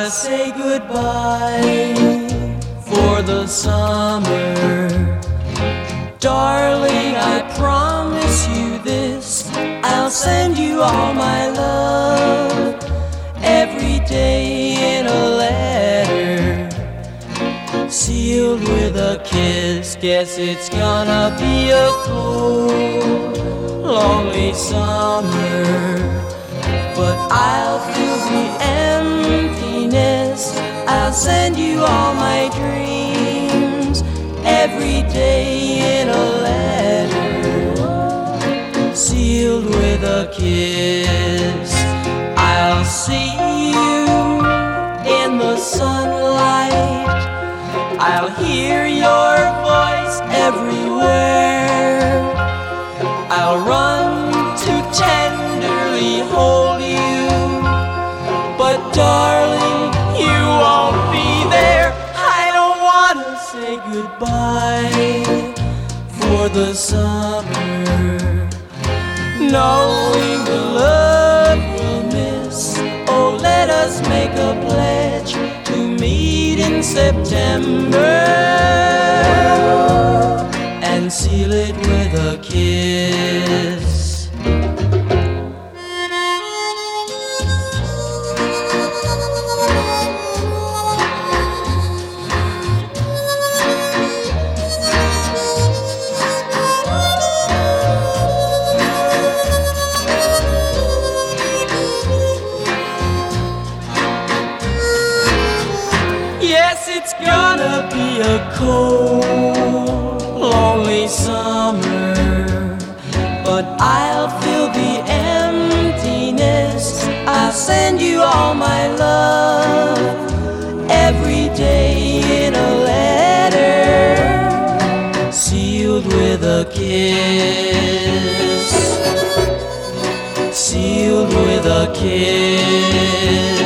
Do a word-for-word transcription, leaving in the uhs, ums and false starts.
say goodbye for the summer. Darling, I promise you this, I'll send you all my love every day in a letter, sealed with a kiss. Guess it's gonna be a cold, lonely summer, but I'll fill the emptiness. I'll send you all my dreams every day in a letter, sealed with a kiss. I'll see you in the sunlight, I'll hear your voice everywhere, I'll run to tenderly hold you, but darling, you won't be there. I don't wanna say goodbye for the summer, knowing the love we'll miss. Oh, let us make a pledge to meet in September and seal it with a kiss. Yes, it's gonna be a cold, lonely summer, but I'll fill the emptiness. I'll send you all my love every day in a letter, sealed with a kiss, sealed with a kiss.